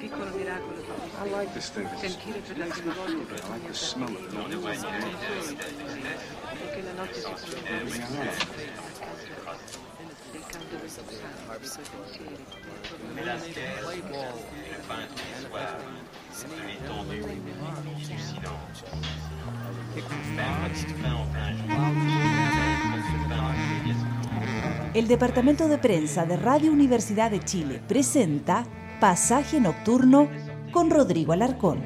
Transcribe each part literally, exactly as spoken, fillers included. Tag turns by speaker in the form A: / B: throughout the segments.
A: piccolo miracolo
B: I like this thing.
A: sentire per la prima volta
B: I like the smell of it.
A: perché la notte si prolunga del canto del santo, dei suoi pensieri.
C: Mais la terre, le peintre du soir, cette nuit tombée du silence. Même quand tu peins en plein jour, même quand tu peins dans les médias.
D: El Departamento de Prensa de Radio Universidad de Chile presenta Pasaje Nocturno con Rodrigo Alarcón.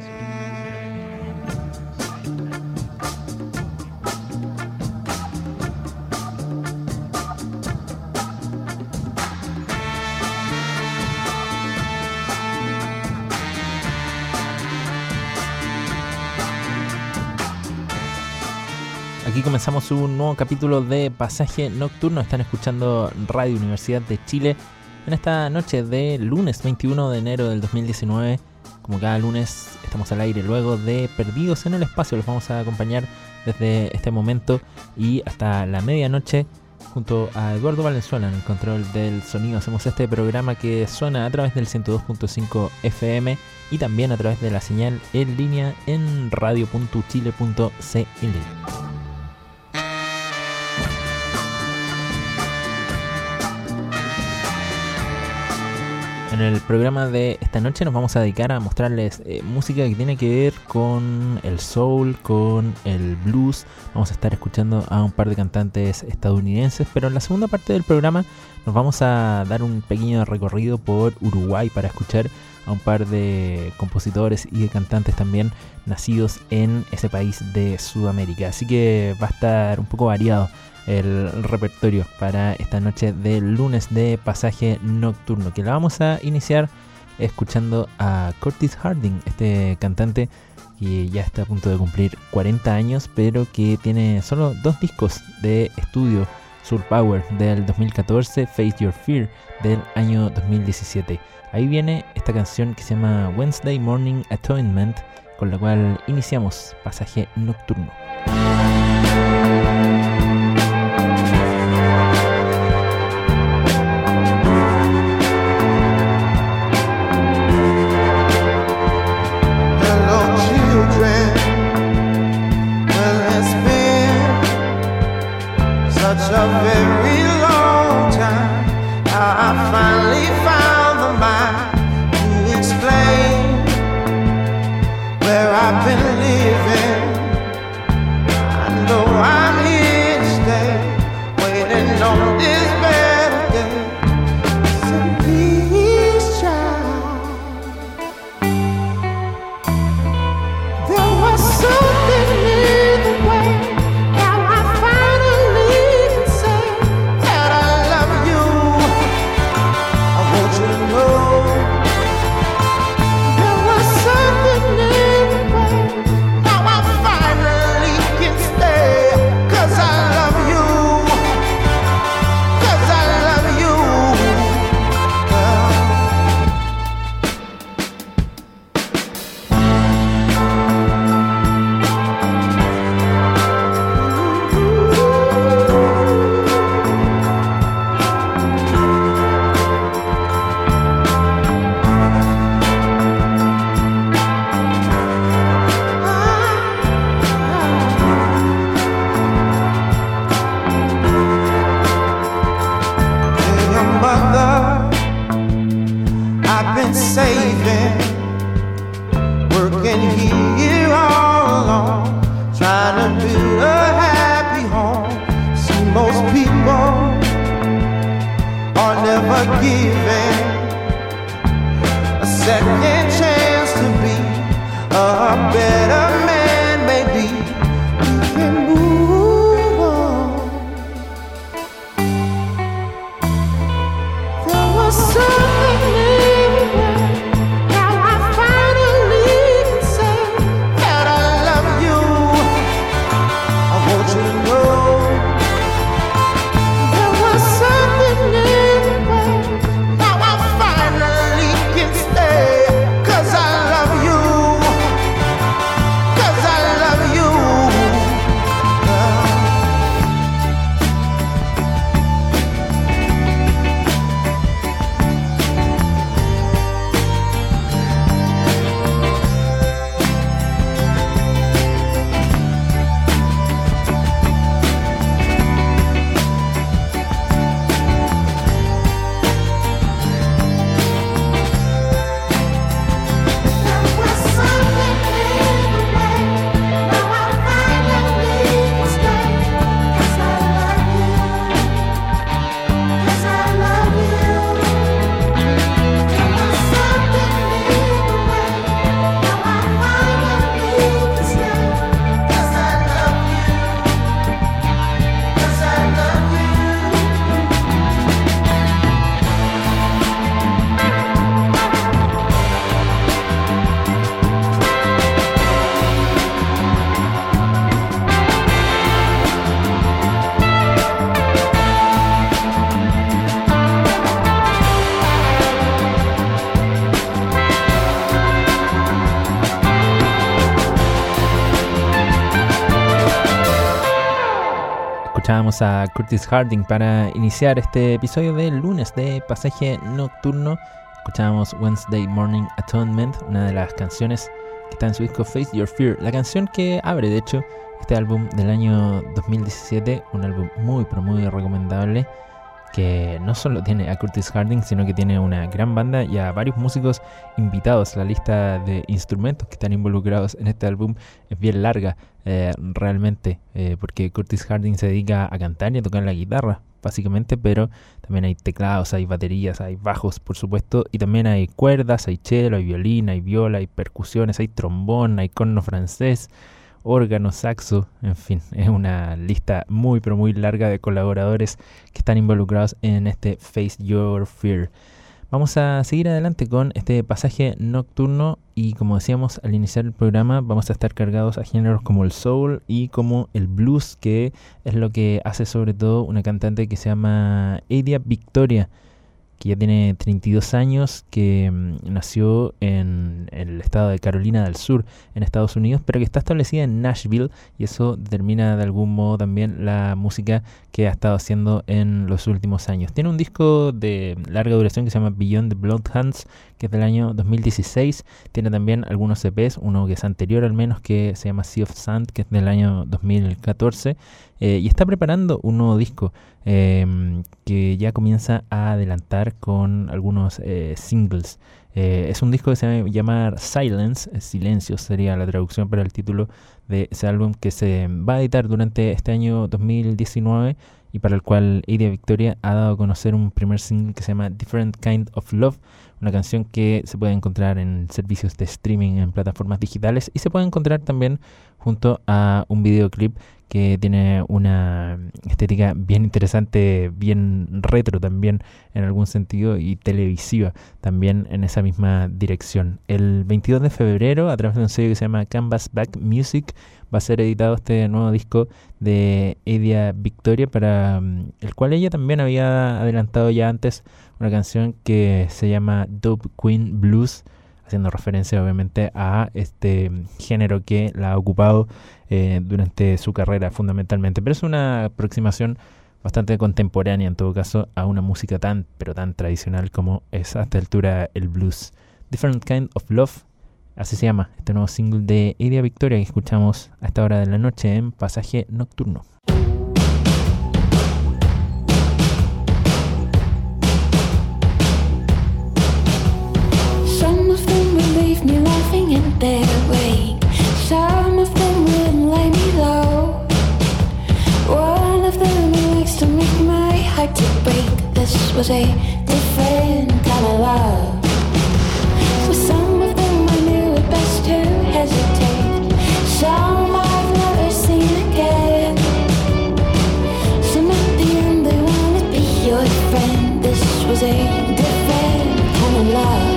E: Aquí comenzamos un nuevo capítulo de Pasaje Nocturno. Están escuchando Radio Universidad de Chile en esta noche de lunes veintiuno de enero del dos mil diecinueve. Como cada lunes estamos al aire luego de Perdidos en el Espacio. Los vamos a acompañar desde este momento y hasta la medianoche junto a Eduardo Valenzuela en el control del sonido. Hacemos este programa que suena a través del ciento dos punto cinco F M y también a través de la señal en línea en radio punto chile punto c l. En el programa de esta noche nos vamos a dedicar a mostrarles eh, música que tiene que ver con el soul, con el blues. Vamos a estar escuchando a un par de cantantes estadounidenses, pero en la segunda parte del programa nos vamos a dar un pequeño recorrido por Uruguay para escuchar a un par de compositores y de cantantes también nacidos en ese país de Sudamérica. Así que va a estar un poco variado el repertorio para esta noche de lunes de Pasaje Nocturno, que la vamos a iniciar escuchando a Curtis Harding, este cantante que ya está a punto de cumplir cuarenta años, pero que tiene solo dos discos de estudio: Soul Power del dos mil catorce, Face Your Fear del año dos mil diecisiete. Ahí viene esta canción que se llama Wednesday Morning Atonement, con la cual iniciamos Pasaje Nocturno.
F: Such a very long time, I finally found the mind to explain where I've been living. I know I'm here to stay, waiting on this better day. So please, child, there was something in the way. Stay.
E: Escuchamos a Curtis Harding para iniciar este episodio del lunes de Pasaje Nocturno. Escuchábamos Wednesday Morning Atonement, una de las canciones que está en su disco Face Your Fear, la canción que abre de hecho este álbum del año dos mil diecisiete, un álbum muy pero muy recomendable, que no solo tiene a Curtis Harding, sino que tiene una gran banda y a varios músicos invitados. La lista de instrumentos que están involucrados en este álbum es bien larga, eh, realmente, eh, porque Curtis Harding se dedica a cantar y a tocar la guitarra, básicamente, pero también hay teclados, hay baterías, hay bajos, por supuesto, y también hay cuerdas, hay cello, hay violín, hay viola, hay percusiones, hay trombón, hay corno francés, órgano, saxo, en fin, es una lista muy pero muy larga de colaboradores que están involucrados en este Face Your Fear. Vamos a seguir adelante con este pasaje nocturno y, como decíamos al iniciar el programa, vamos a estar cargados a géneros como el soul y como el blues, que es lo que hace sobre todo una cantante que se llama Adia Victoria, que ya tiene treinta y dos años, que mmm, nació en el estado de Carolina del Sur, en Estados Unidos, pero que está establecida en Nashville, y eso determina de algún modo también la música que ha estado haciendo en los últimos años. Tiene un disco de larga duración que se llama Beyond the Bloodhounds, que es del año dos mil dieciséis. Tiene también algunos E Pes, uno que es anterior al menos, que se llama Sea of Sand, que es del año dos mil catorce, eh, y está preparando un nuevo disco eh, que ya comienza a adelantar con algunos eh, singles. Eh, es un disco que se va a llamar Silence, Silencio sería la traducción para el título de ese álbum, que se va a editar durante este año dos mil diecinueve y para el cual Adia Victoria ha dado a conocer un primer single que se llama Different Kind of Love, una canción que se puede encontrar en servicios de streaming, en plataformas digitales, y se puede encontrar también junto a un videoclip que tiene una estética bien interesante, bien retro también en algún sentido, y televisiva también en esa misma dirección. El veintidós de febrero, a través de un sello que se llama Canvas Back Music, va a ser editado este nuevo disco de Adia Victoria, para um, el cual ella también había adelantado ya antes una canción que se llama Dope Queen Blues, haciendo referencia obviamente a este género que la ha ocupado eh, durante su carrera fundamentalmente, pero es una aproximación bastante contemporánea en todo caso a una música tan pero tan tradicional como es a esta altura el blues. Different Kind of Love, así se llama este nuevo single de Adia Victoria que escuchamos a esta hora de la noche en Pasaje Nocturno.
G: Leave me laughing in their wake. Some of them wouldn't lay me low. One of them likes to make my heart to break. This was a different kind of love. With some of them I knew it best to hesitate. Some I've never seen again. Some at the end they wanna be your friend. This was a different kind of love.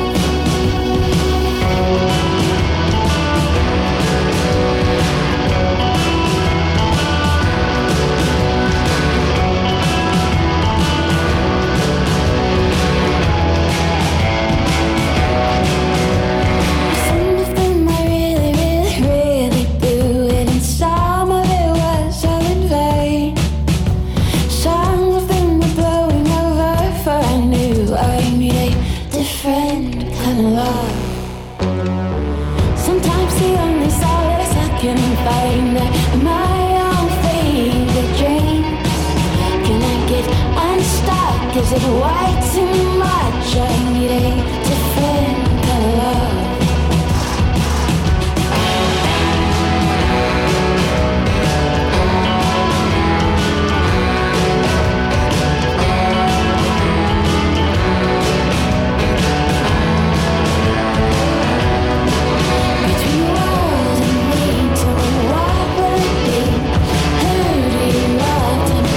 G: Find my own favorite dreams. Can I get unstuck? Is it way too much? I need a different kind of love.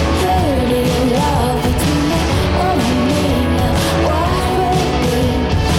G: Love between the only me, what would it be?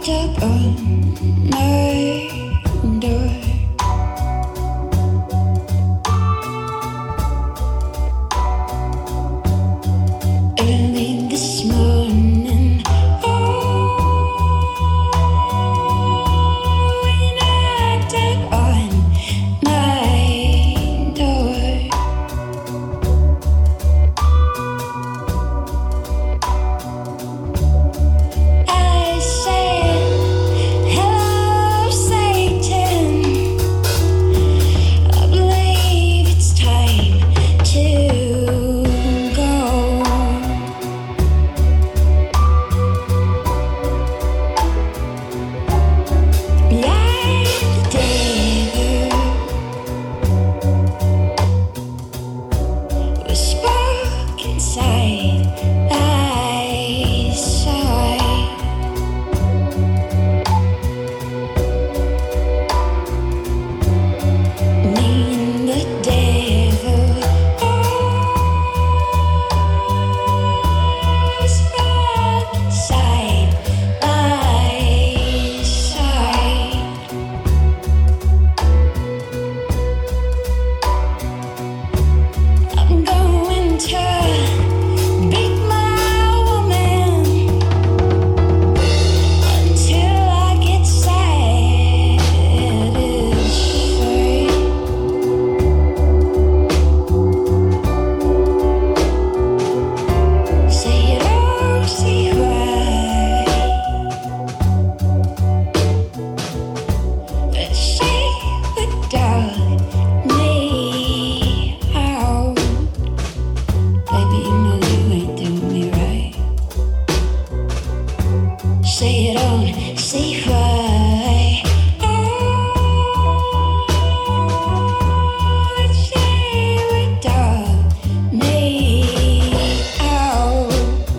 G: knocked on my door. Early this morning, oh, you knocked on my door. I said, hello, Satan. I believe it's time to go. Like the devil was spoke inside my side. Me and the devil was spoke inside my side. I'm going to beat my woman until I get satisfied. Say it all, say why. But say without me out. Baby, you know you ain't doing me right. Say it on, say why. Oh, say without me out.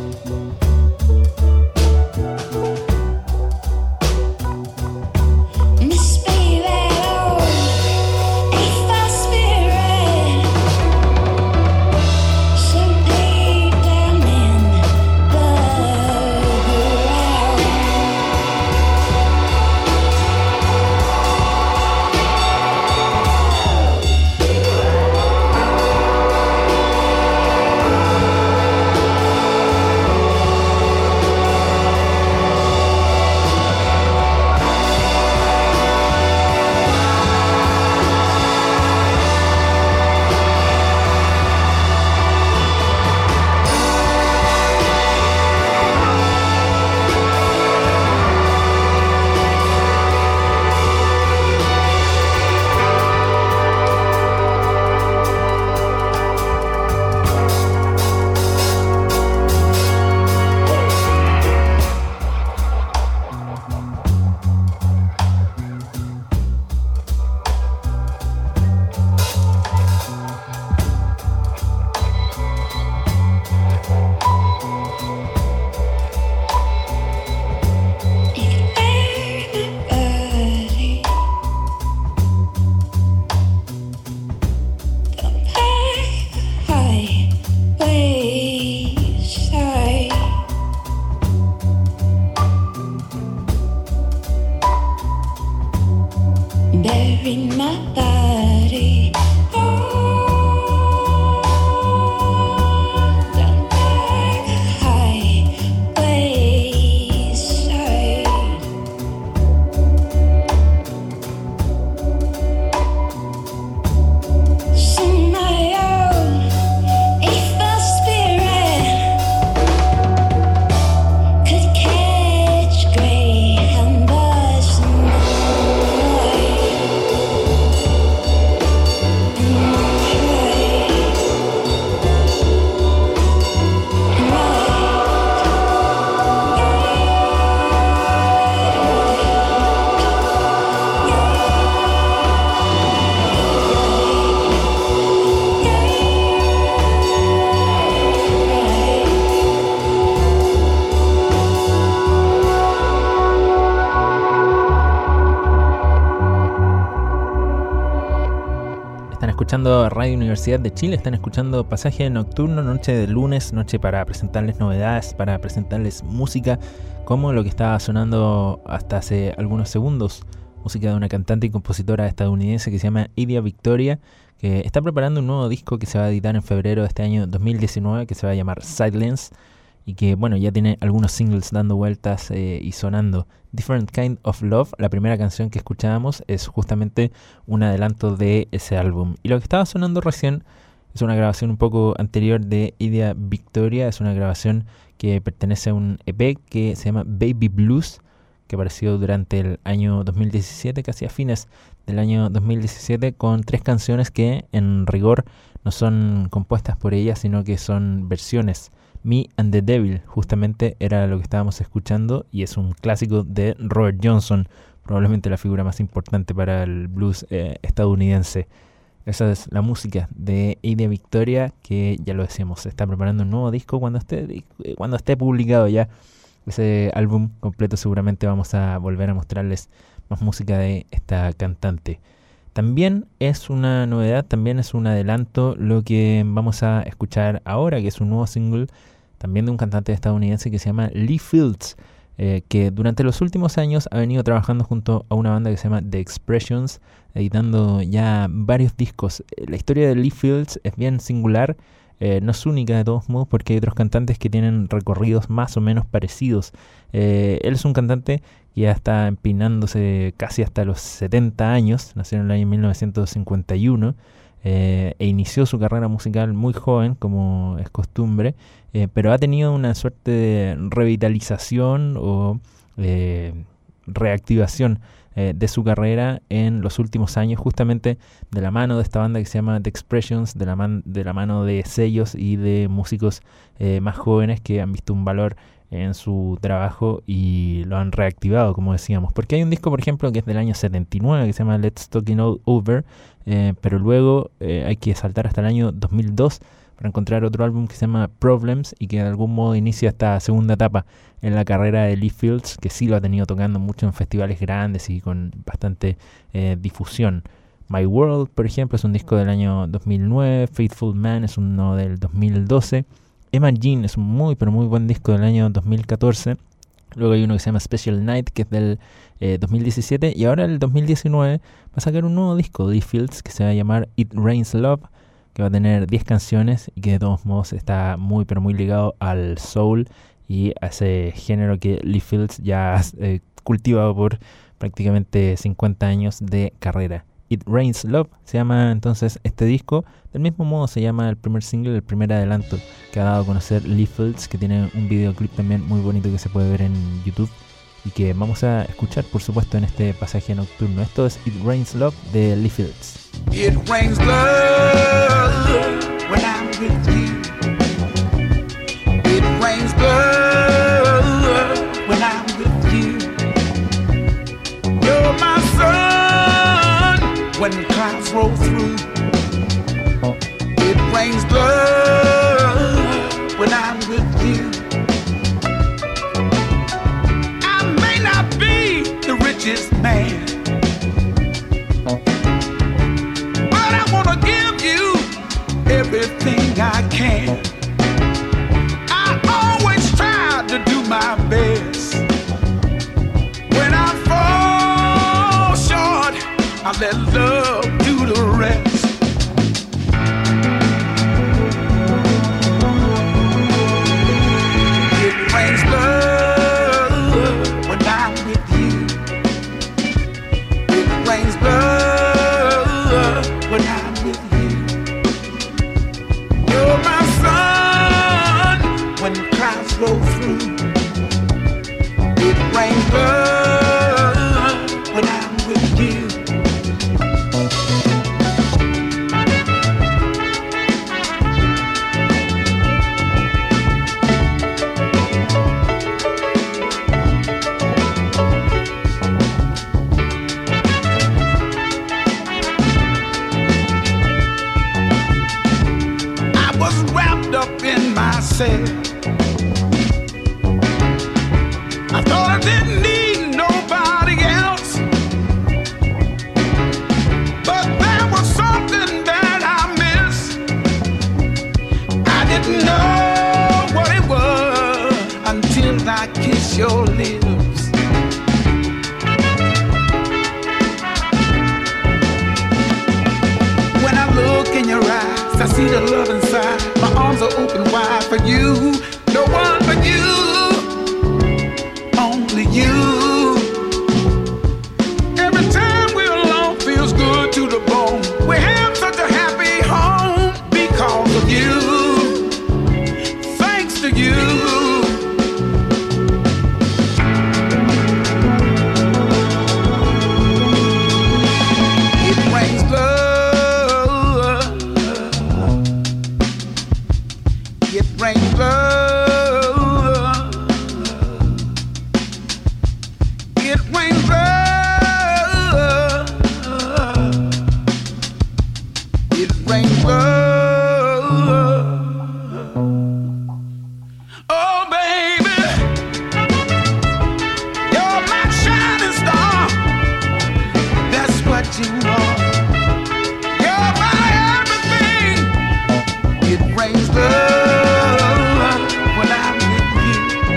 G: Miss Baby, oh, if I spirit so deep down in the ground. Everybody, come back highway side. Bury my body. Down back highway side. Sing my own evil spirit could catch greyhound bus in the night.
E: escuchando Radio Universidad de Chile, están escuchando Pasaje Nocturno, noche de lunes, noche para presentarles novedades, para presentarles música, como lo que estaba sonando hasta hace algunos segundos, música de una cantante y compositora estadounidense que se llama Idia Victoria, que está preparando un nuevo disco que se va a editar en febrero de este año dos mil diecinueve, que se va a llamar Silence, y que bueno, ya tiene algunos singles dando vueltas eh, y sonando. Different Kind of Love, la primera canción que escuchábamos, es justamente un adelanto de ese álbum. Y lo que estaba sonando recién es una grabación un poco anterior de Idia Victoria, es una grabación que pertenece a un E P que se llama Baby Blues, que apareció durante el año dos mil diecisiete, casi a fines del año dos mil diecisiete, con tres canciones que en rigor no son compuestas por ella, sino que son versiones. Me and the Devil justamente era lo que estábamos escuchando, y es un clásico de Robert Johnson, probablemente la figura más importante para el blues eh, estadounidense. Esa es la música de Idia Victoria, que ya lo decíamos, está preparando un nuevo disco. Cuando esté, cuando esté publicado ya ese álbum completo, seguramente vamos a volver a mostrarles más música de esta cantante. También es una novedad, también es un adelanto lo que vamos a escuchar ahora, que es un nuevo single también de un cantante estadounidense que se llama Lee Fields, eh, que durante los últimos años ha venido trabajando junto a una banda que se llama The Expressions, editando ya varios discos. La historia de Lee Fields es bien singular, eh, no es única de todos modos, porque hay otros cantantes que tienen recorridos más o menos parecidos. Eh, él es un cantante que ya está empinándose casi hasta los setenta años, nació en el año mil novecientos cincuenta y uno, eh, e inició su carrera musical muy joven, como es costumbre, eh, pero ha tenido una suerte de revitalización o eh, reactivación eh, de su carrera en los últimos años, justamente de la mano de esta banda que se llama The Expressions, de la, man- de la mano de sellos y de músicos eh, más jóvenes que han visto un valor en su trabajo y lo han reactivado, como decíamos. Porque hay un disco, por ejemplo, que es del año setenta y nueve, que se llama Let's Talk It All Over, eh, pero luego eh, hay que saltar hasta el año dos mil dos para encontrar otro álbum que se llama Problems, y que de algún modo inicia esta segunda etapa en la carrera de Lee Fields, que sí lo ha tenido tocando mucho en festivales grandes y con bastante eh, difusión. My World, por ejemplo, es un disco del año dos mil nueve, Faithful Man es uno del dos mil doce, Emma Jean es un muy pero muy buen disco del año dos mil catorce. Luego hay uno que se llama Special Night, que es del eh, dos mil diecisiete. Y ahora el dos mil diecinueve va a sacar un nuevo disco de Lee Fields que se va a llamar It Rains Love, que va a tener diez canciones y que de todos modos está muy pero muy ligado al soul y a ese género que Lee Fields ya ha eh, cultivado por prácticamente cincuenta años de carrera. It Rains Love se llama entonces este disco. Del mismo modo se llama el primer single, el primer adelanto que ha dado a conocer Lee Fields, que tiene un videoclip también muy bonito que se puede ver en YouTube y que vamos a escuchar, por supuesto, en este pasaje nocturno. Esto es It Rains Love de Lee Fields.
F: It rains love when I'm with you. It rains love when I'm with you. You're my sun when clouds roll through. It rains love when I'm with you. I may not be the richest man, but I wanna give you everything I can. I always try to do my best. When I fall short, I let love do the rest. It rains love when I'm with you. It rains love when I'm with you. You're my sun when clouds roll through. It rains love when I'm with you. I was wrapped up in myself. I thought I didn't need I kiss your lips. When I look in your eyes, I see the love inside. My arms are open wide for you. No one but you, only you. Every time we're alone feels good to the bone. We have such a happy home because of you. Thanks to you. It brings love. It brings love. It brings love. It brings love. Oh, baby, you're my shining star. That's what you are. You're my everything. It brings love when I'm with you.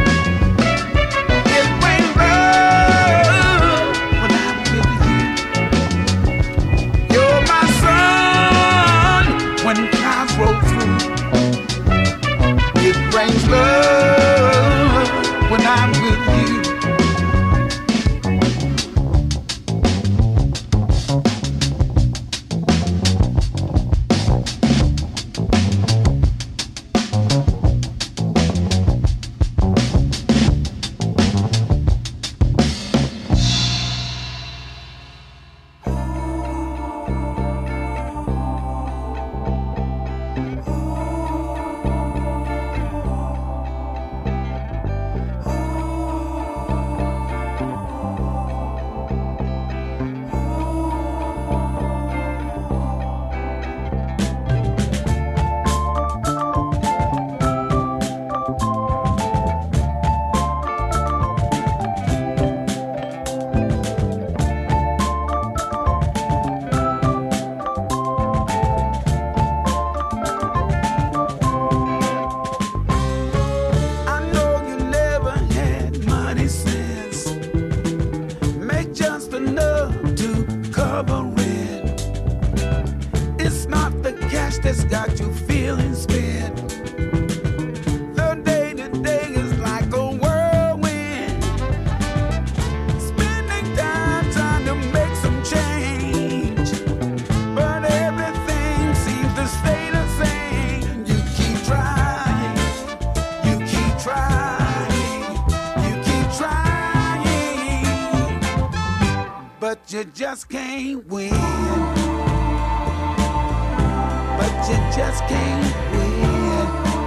F: It brings love when I'm with you. You're my sun when clouds roll through. It brings love when I'm with you. I know you never had money sense. Make just enough to cover rent. It's not the cash that's got you feeling spent. The day to day is like a whirlwind. Spending time trying to make some change. But everything seems to stay the same. You keep trying. You keep trying, you keep trying, but you just can't win. But you just can't win.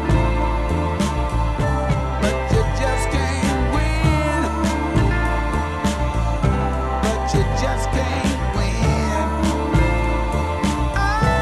F: But you just can't win. But you just can't win. Oh.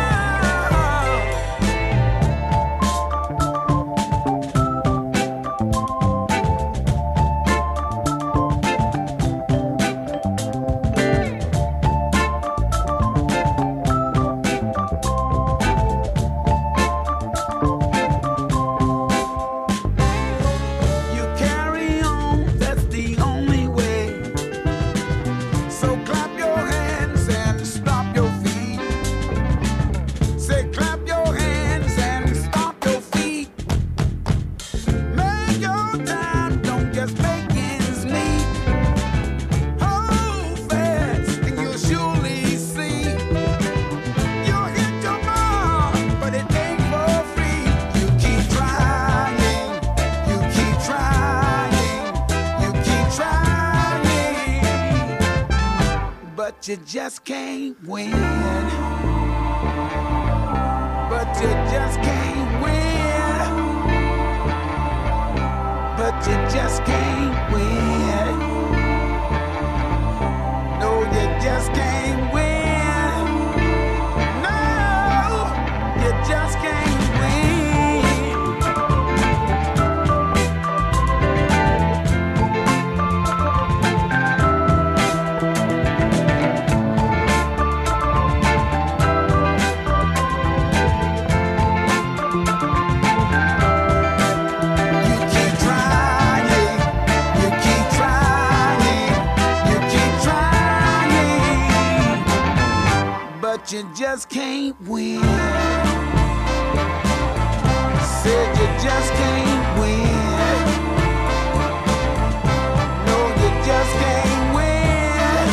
F: You carry on, that's the only way. So clap your hands and stomp your feet. Say clap your hands and stomp your feet. Make your time, don't just make ends meet. Hold fast and you'll surely see. You'll hit your mark, but it ain't for free. You keep trying, you keep trying, you keep trying, but you just can't win. But you just can't win. But you just can't win. No, you just can't win. No, you just can't win. You keep trying. just can't win. Said you just can't win. No, you just can't win.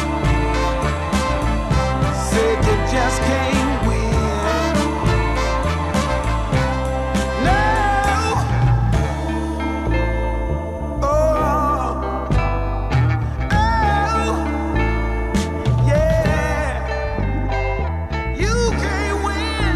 F: Said you just can't win. No. Oh. Oh. Yeah. You can't win.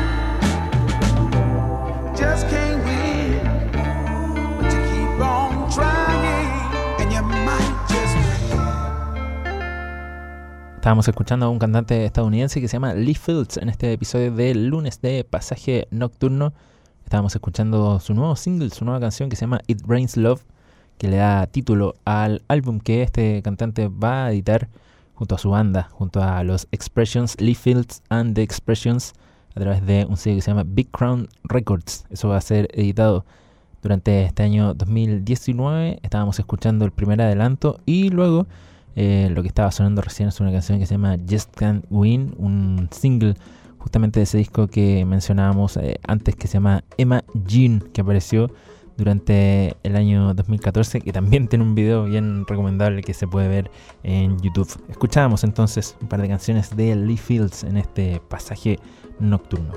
F: Just can't win. But you keep on trying, and you might just win.
E: Estábamos escuchando a un cantante estadounidense que se llama Lee Fields en este episodio del lunes de Pasaje Nocturno. Estábamos escuchando su nuevo single, su nueva canción que se llama It Rains Love, que le da título al álbum que este cantante va a editar junto a su banda, junto a los Expressions, Lee Fields and the Expressions, a través de un sello que se llama Big Crown Records. Eso va a ser editado durante este año dos mil diecinueve. Estábamos escuchando el primer adelanto y luego eh, lo que estaba sonando recién es una canción que se llama Just Can't Win, un single justamente de ese disco que mencionábamos eh, antes, que se llama Emma Jean, que apareció durante el año dos mil catorce, que también tiene un video bien recomendable que se puede ver en YouTube. Escuchábamos entonces un par de canciones de Lee Fields en este Pasaje Nocturno.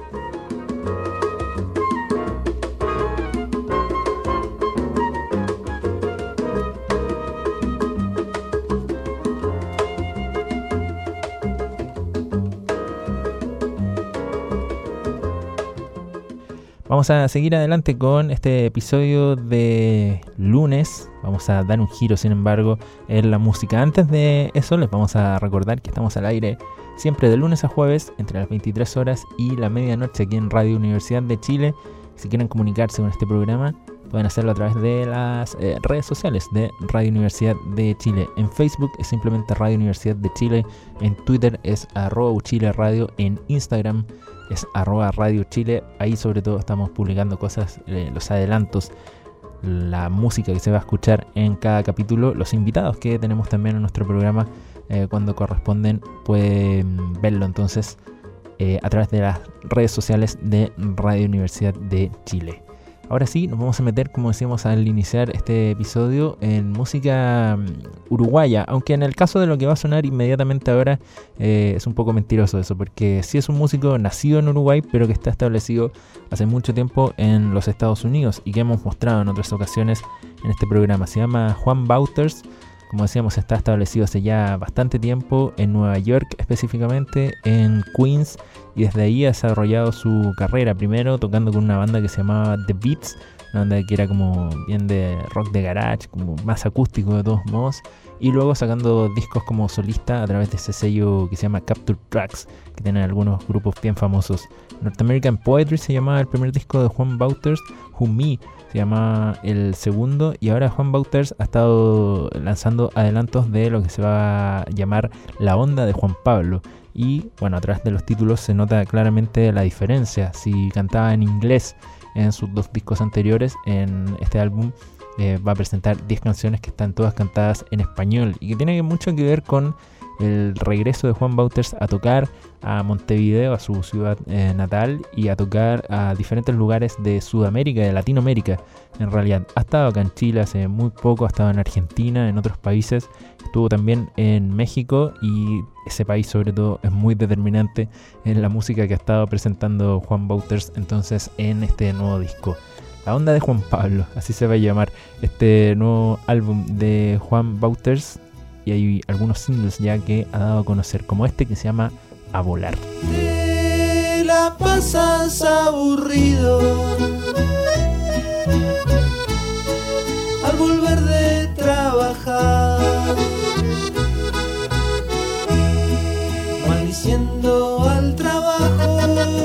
E: Vamos a seguir adelante con este episodio de lunes. Vamos a dar un giro, sin embargo, en la música. Antes de eso, les vamos a recordar que estamos al aire siempre de lunes a jueves, entre las veintitrés horas y la medianoche, aquí en Radio Universidad de Chile. Si quieren comunicarse con este programa, pueden hacerlo a través de las eh, redes sociales de Radio Universidad de Chile. En Facebook es simplemente Radio Universidad de Chile. En Twitter es arroba uchile radio. En Instagram es arroba Radio Chile. Ahí sobre todo estamos publicando cosas, eh, los adelantos, la música que se va a escuchar en cada capítulo, los invitados que tenemos también en nuestro programa eh, cuando corresponden, pueden verlo entonces eh, a través de las redes sociales de Radio Universidad de Chile. Ahora sí, nos vamos a meter, como decíamos al iniciar este episodio, en música um, uruguaya, aunque en el caso de lo que va a sonar inmediatamente ahora eh, es un poco mentiroso eso, porque sí es un músico nacido en Uruguay, pero que está establecido hace mucho tiempo en los Estados Unidos y que hemos mostrado en otras ocasiones en este programa. Se llama Juan Wouters. Como decíamos, está establecido hace ya bastante tiempo en Nueva York, específicamente en Queens, y desde ahí ha desarrollado su carrera, primero tocando con una banda que se llamaba The Beats, una banda que era como bien de rock de garage, como más acústico de todos modos, y luego sacando discos como solista a través de ese sello que se llama Capture Tracks, que tienen algunos grupos bien famosos. North American Poetry se llamaba el primer disco de Juan Wouters, Who Me se llama el segundo, y ahora Juan Wouters ha estado lanzando adelantos de lo que se va a llamar La Onda de Juan Pablo. Y bueno, a través de los títulos se nota claramente la diferencia. Si cantaba en inglés en sus dos discos anteriores, en este álbum eh, va a presentar diez canciones que están todas cantadas en español y que tiene mucho que ver con el regreso de Juan Wouters a tocar a Montevideo, a su ciudad eh, natal, y a tocar a diferentes lugares de Sudamérica y de Latinoamérica. En realidad ha estado acá en Chile hace muy poco, ha estado en Argentina, en otros países, estuvo también en México, y ese país sobre todo es muy determinante en la música que ha estado presentando Juan Wouters entonces en este nuevo disco. La Onda de Juan Pablo, así se va a llamar este nuevo álbum de Juan Wouters, y hay algunos singles ya que ha dado a conocer, como este que se llama A Volar.
H: Te la pasas aburrido al volver de trabajar, maldiciendo al trabajo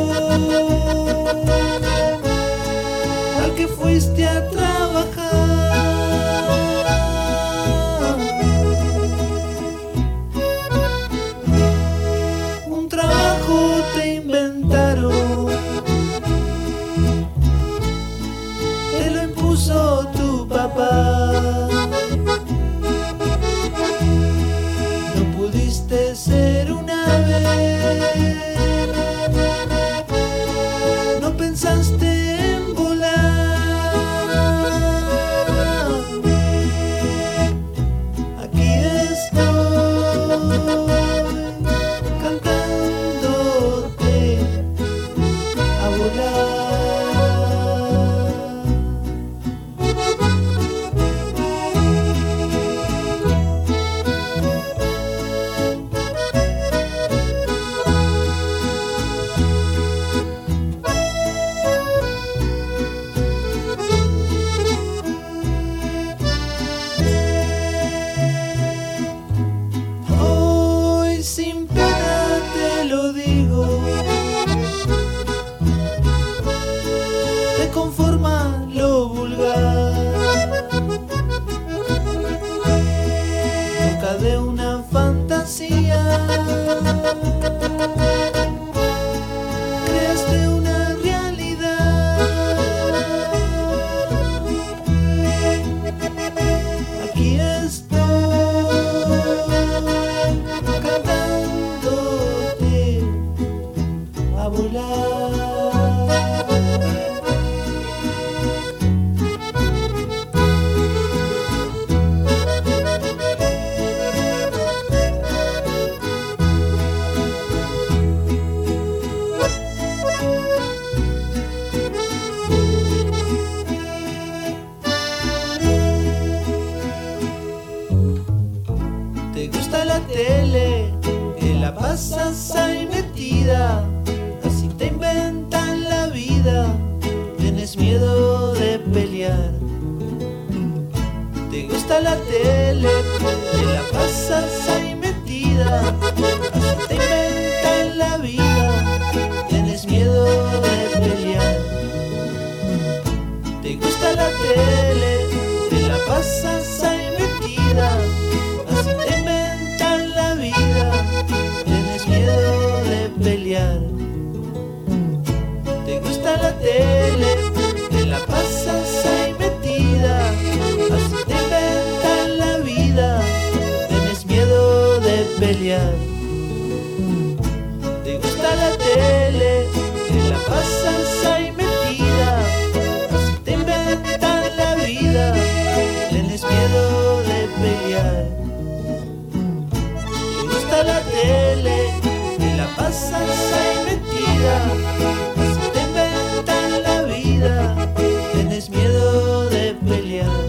H: al que fuiste a trabajar. Te lo impuso tu papá. gusta la tele, te la pasas ahí metida, así te inventan la vida, tienes miedo de pelear. Te gusta la tele, te la pasas ahí metida, así te inventan la vida, tienes miedo de pelear. Te gusta la tele, te la pasas ahí metida, así te inventan la vida, tienes miedo de pelear. Te gusta la tele, te la pasas ahí metida, así te inventan la vida, tienes miedo de pelear. Te gusta la tele, te la pasas ahí metida, así te inventan la vida, tienes miedo de pelear. Te gusta la tele, te la pasas ahí metida, así te inventan la vida, tienes miedo de pelear.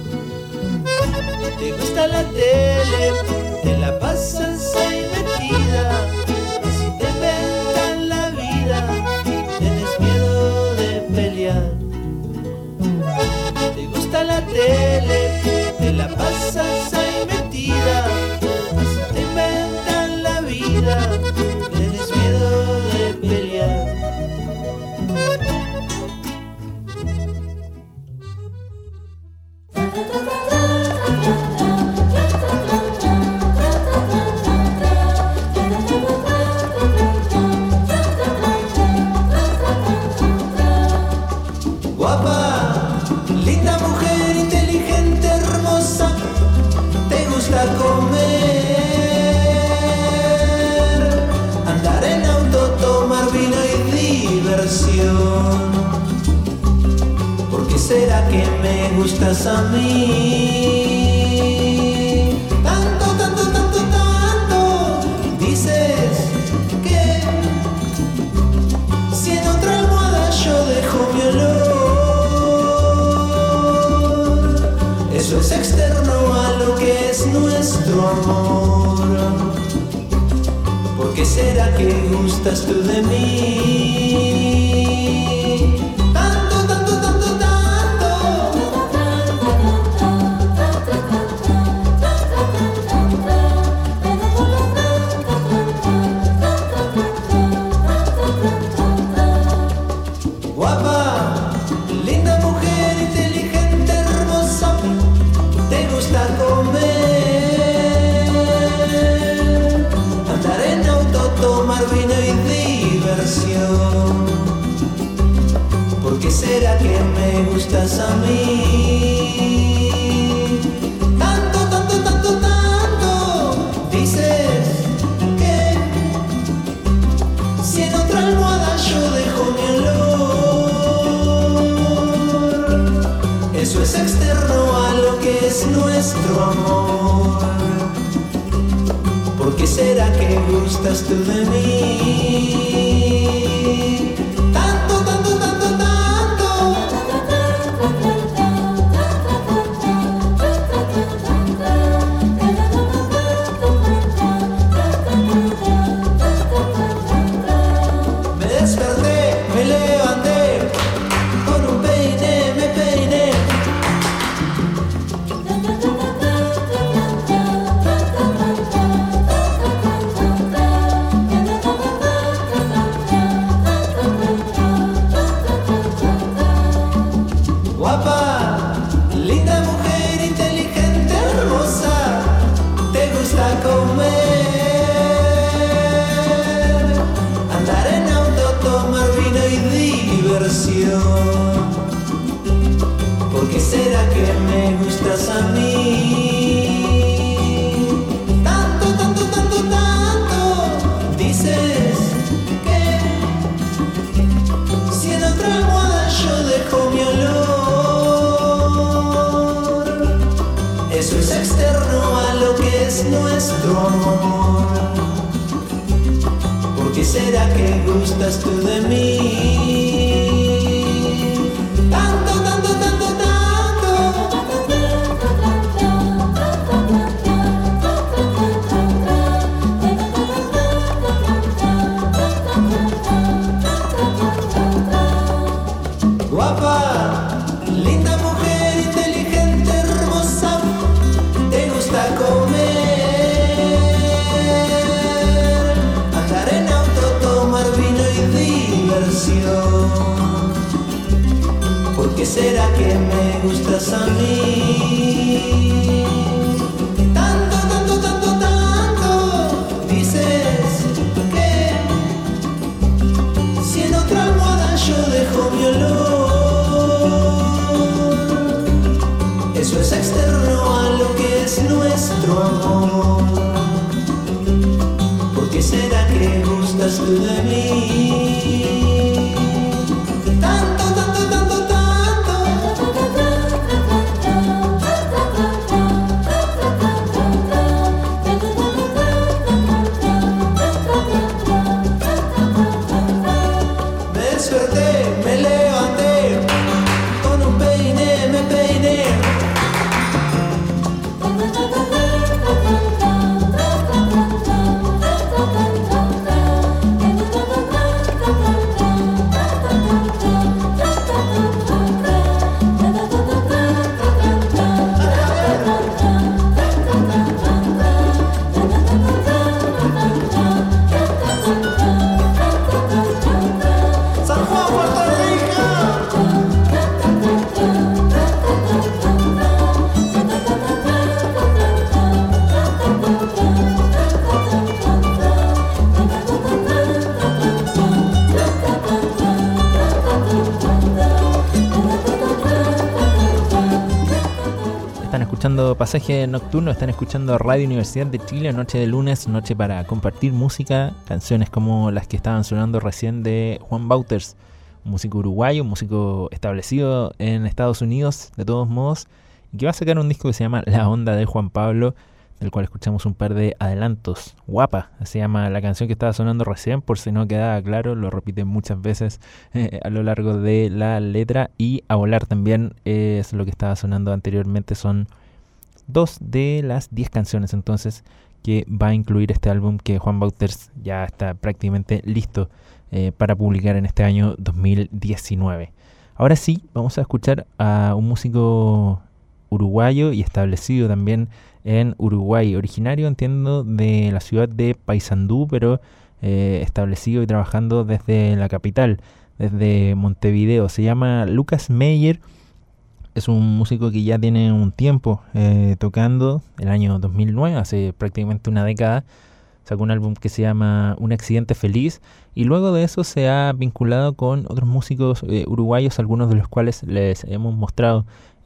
H: Te gusta la tele, te la pasas ahí metida, así te inventan la vida, tienes miedo de pelear. Te gusta la tele, te la pasas ahí metida, así te inventan la vida, tienes miedo de pelear. Guapa, linda mujer, inteligente, hermosa, te gusta comer, andar en auto, tomar vino y diversión. ¿Por qué será que me gustas a mí? Tanto, tanto, tanto, tanto, dices que si en otra almohada yo dejo mi olor. Eso es externo a lo que es nuestro amor. ¿Por qué será que gustas tú de mí? Tanto, tanto, tanto, tanto. Guapa, linda mujer, inteligente, hermosa, te gusta comer, andar en auto, tomar vino y diversión. ¿Por qué será que me gustas a mí? Tanto, tanto, tanto, tanto, dices que si en otra almohada yo dejo mi olor. Eso es externo a lo que es nuestro amor. ¿Por qué será que gustas tú de mí? Tanto, tanto, tanto, tanto. Me desperté, me levanté, con un peine me peiné. Guapa, linda mujer, inteligente, hermosa, te gusta comer, andar en auto, tomar vino y diversión. ¿Por qué será que me gustas a mí? Tanto, tanto, tanto, tanto, dices que si en otra almohada yo dejo mi olor. Eso es externo a lo que es nuestro amor. ¿Por qué será que gustas tú de mí? Tanto, tanto, tanto, tanto. será que me gustas a mí? Tanto, tanto, tanto, tanto. Dices que si en otra almohada yo dejo mi olor, eso es externo a lo que es nuestro amor. ¿Por qué será que gustas tú de mí? Tanto, tanto, tanto, tanto. Me desperté, me levanté, con un peine me peiné. San Juan, Puerto Rico.
E: Están escuchando Pasaje Nocturno, están escuchando Radio Universidad de Chile, noche de lunes, noche para compartir música, canciones como las que estaban sonando recién de Juan Wouters, un músico uruguayo, un músico establecido en Estados Unidos, de todos modos, y que va a sacar un disco que se llama La Onda de Juan Pablo, del cual escuchamos un par de adelantos. Guapa, se llama la canción que estaba sonando recién, por si no quedaba claro, lo repite muchas veces eh, a lo largo de la letra. Y A Volar también es lo que estaba sonando anteriormente, son dos de las diez canciones entonces que va a incluir este álbum que Juan Wouters ya está prácticamente listo eh, para publicar en este año dos mil diecinueve. Ahora sí, vamos a escuchar a un músico uruguayo y establecido también en Uruguay, originario, entiendo, de la ciudad de Paysandú, pero eh, establecido y trabajando desde la capital, desde Montevideo. Se llama Lucas Meyer, es un músico que ya tiene un tiempo eh, tocando, el año dos mil nueve, hace prácticamente una década. Sacó un álbum que se llama Un Accidente Feliz y luego de eso se ha vinculado con otros músicos eh, uruguayos, algunos de los cuales les hemos mostrado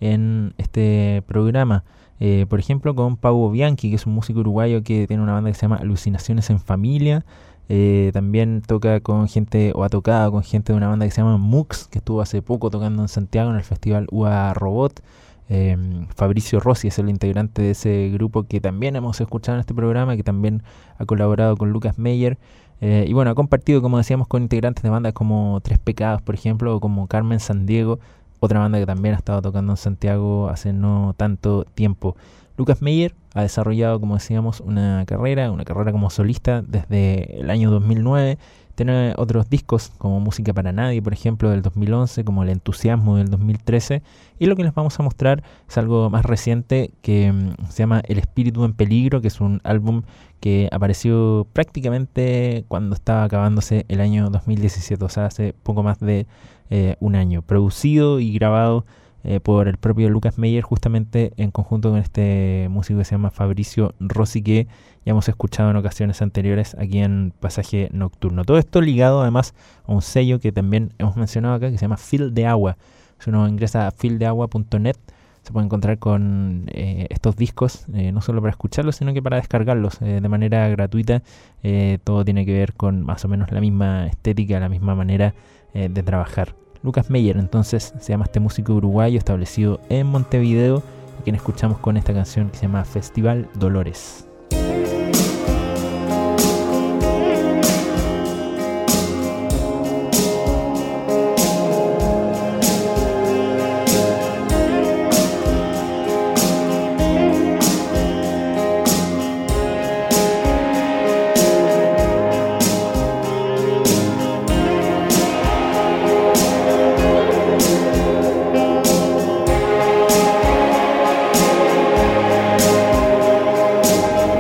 E: en este programa. Eh, por ejemplo, con Pau Bianchi, que es un músico uruguayo que tiene una banda que se llama Alucinaciones en Familia. Eh, también toca con gente, o ha tocado con gente de una banda que se llama Mux, que estuvo hace poco tocando en Santiago en el festival U A Robot. Eh, Fabricio Rossi es el integrante de ese grupo que también hemos escuchado en este programa, que también ha colaborado con Lucas Meyer. Eh, y bueno, ha compartido, como decíamos, con integrantes de bandas como Tres Pecados, por ejemplo, o como Carmen Sandiego, otra banda que también ha estado tocando en Santiago hace no tanto tiempo. Lucas Meyer ha desarrollado, como decíamos, una carrera, una carrera como solista desde el año dos mil nueve. Tiene otros discos como Música para Nadie, por ejemplo, del dos mil once, como El Entusiasmo del dos mil trece. Y lo que les vamos a mostrar es algo más reciente que um, se llama El Espíritu en Peligro, que es un álbum que apareció prácticamente cuando estaba acabándose el año dos mil diecisiete, o sea, hace poco más de eh, un año. Producido y grabado eh, por el propio Lucas Meyer, justamente en conjunto con este músico que se llama Fabricio Rossi, que ya hemos escuchado en ocasiones anteriores aquí en Pasaje Nocturno. Todo esto ligado además a un sello que también hemos mencionado acá, que se llama Fil de Agua. Si uno ingresa a fil de agua punto net, se puede encontrar con eh, estos discos, eh, no solo para escucharlos, sino que para descargarlos eh, de manera gratuita. Eh, todo tiene que ver con más o menos la misma estética, la misma manera eh, de trabajar. Lucas Meyer, entonces, se llama este músico uruguayo establecido en Montevideo, a quien escuchamos con esta canción que se llama Festival Dolores.
G: Thank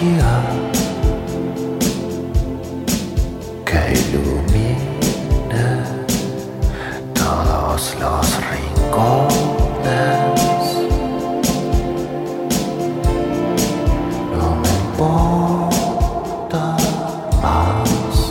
I: magia que ilumine todos los rincones. No me importa más.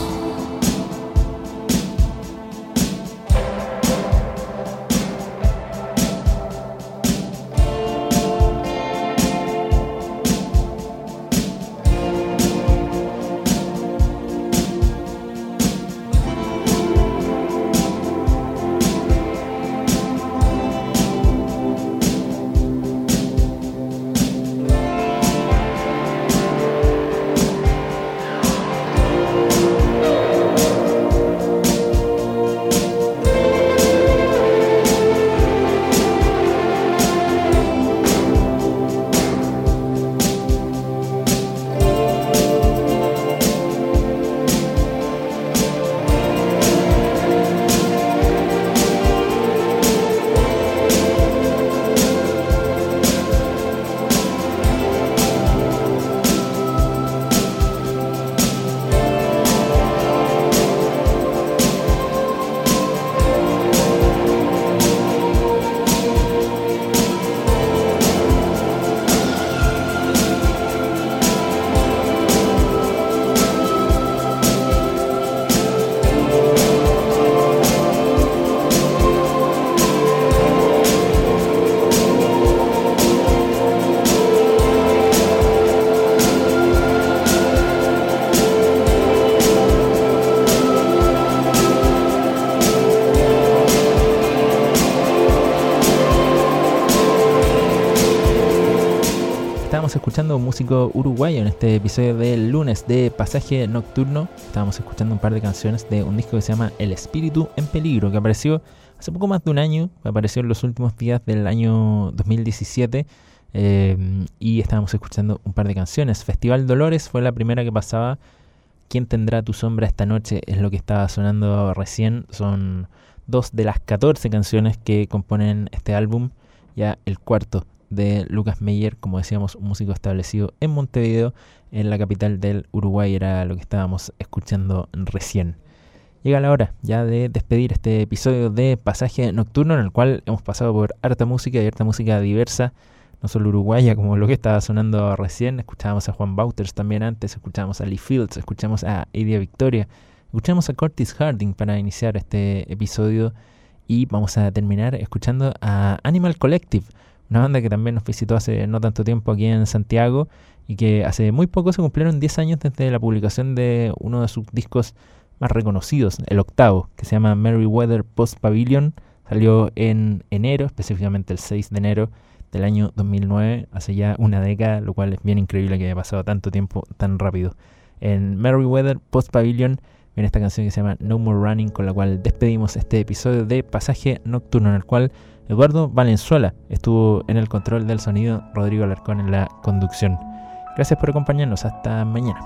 E: Escuchando un músico uruguayo en este episodio del lunes de Pasaje Nocturno. Estábamos escuchando un par de canciones de un disco que se llama El Espíritu en Peligro, que apareció hace poco más de un año, apareció en los últimos días del año dos mil diecisiete, eh, y estábamos escuchando un par de canciones. Festival Dolores fue la primera que pasaba. ¿Quién tendrá tu sombra esta noche? Es lo que estaba sonando recién. Son dos de las catorce canciones que componen este álbum, ya el cuarto de Lucas Meyer, como decíamos, un músico establecido en Montevideo, en la capital del Uruguay, era lo que estábamos escuchando recién. Llega la hora ya de despedir este episodio de Pasaje Nocturno, en el cual hemos pasado por harta música y harta música diversa, no solo uruguaya como lo que estaba sonando recién. Escuchábamos a Juan Wouters también antes, escuchábamos a Lee Fields, escuchamos a Idia Victoria, escuchamos a Curtis Harding para iniciar este episodio, y vamos a terminar escuchando a Animal Collective, una banda que también nos visitó hace no tanto tiempo aquí en Santiago y que hace muy poco se cumplieron diez años desde la publicación de uno de sus discos más reconocidos, el octavo, que se llama Merryweather Post Pavilion. Salió en enero, específicamente el seis de enero del año dos mil nueve, hace ya una década, lo cual es bien increíble que haya pasado tanto tiempo tan rápido. En Merryweather Post Pavilion viene esta canción que se llama No More Running, con la cual despedimos este episodio de Pasaje Nocturno, en el cual Eduardo Valenzuela estuvo en el control del sonido, Rodrigo Alarcón en la conducción. Gracias por acompañarnos, hasta mañana.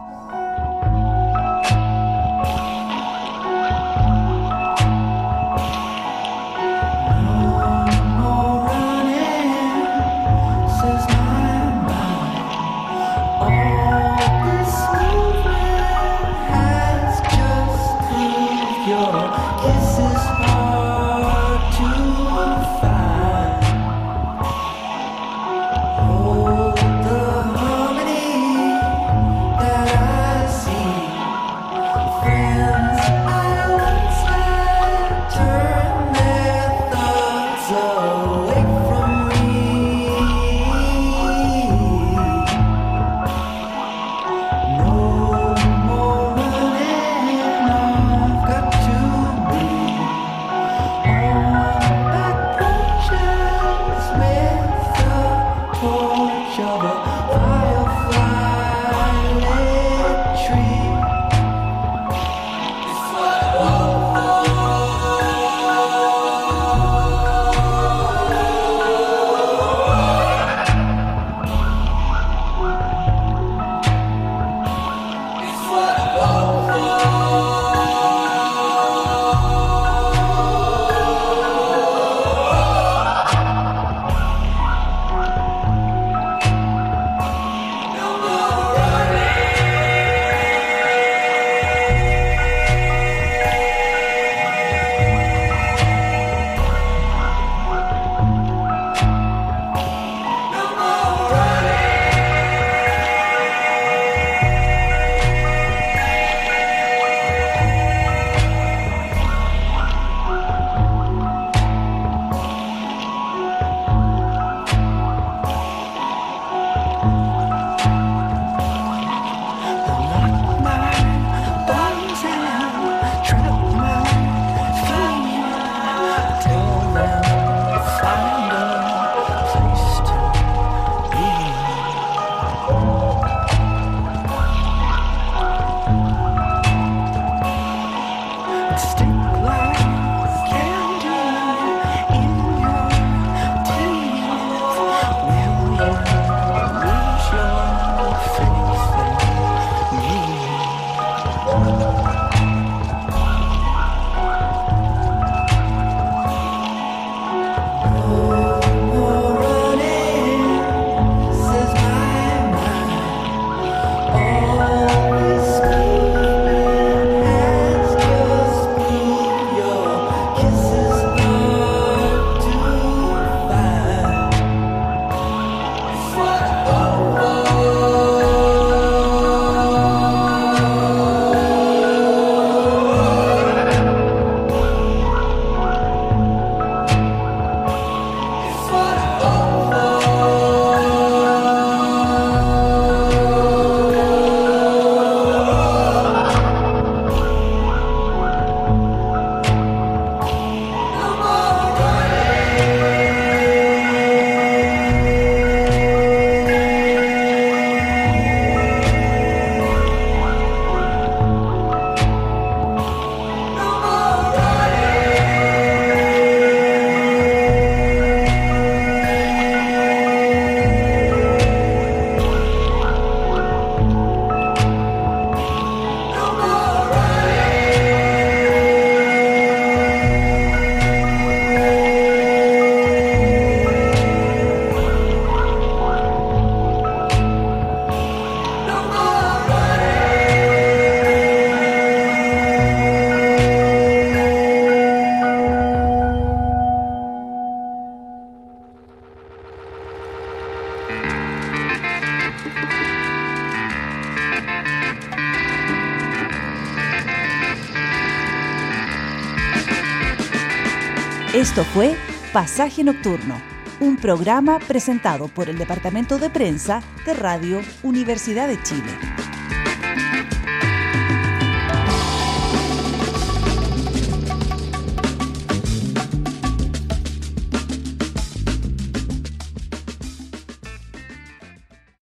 D: Esto fue Pasaje Nocturno, un programa presentado por el Departamento de Prensa de Radio Universidad de Chile.